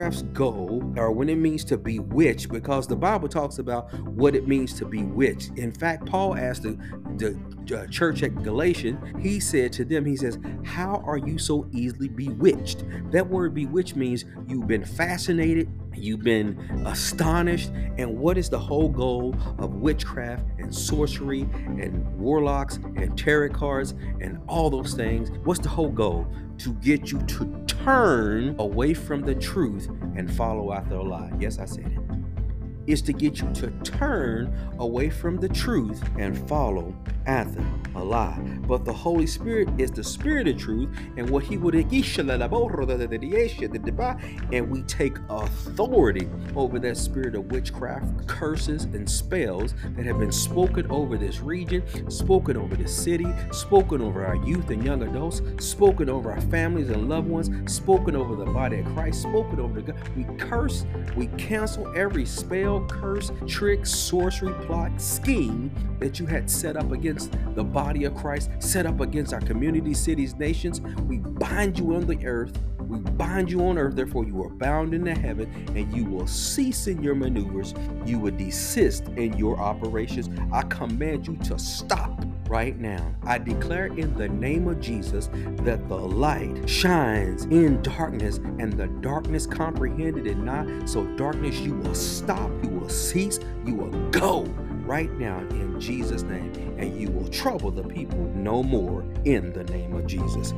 witchcraft's goal, or when it means to bewitch, because the Bible talks about what it means to bewitch. In fact, Paul asked the church at Galatians, he said to them, he says, how are you so easily bewitched? That word bewitched means you've been fascinated, you've been astonished. And what is the whole goal of witchcraft and sorcery and warlocks and tarot cards and all those things? What's the whole goal? To get you to turn away from the truth and follow after a lie. Yes, I said it. Is to get you to turn away from the truth and follow after a lie. But the Holy Spirit is the spirit of truth, and what he would, and we take authority over that spirit of witchcraft, curses, and spells that have been spoken over this region, spoken over this city, spoken over our youth and young adults, spoken over our families and loved ones, spoken over the body of Christ, spoken over the God. We curse, we cancel every spell, curse, trick, sorcery, plot, scheme that you had set up against the body of Christ, set up against our communities, cities, nations. We bind you on the earth. We bind you on earth, therefore you are bound in the heaven, and you will cease in your maneuvers. You will desist in your operations. I command you to stop right now. I declare in the name of Jesus that the light shines in darkness, and the darkness comprehended it not. So darkness, you will stop, you will cease, you will go right now in Jesus' name, and you will trouble the people no more in the name of Jesus.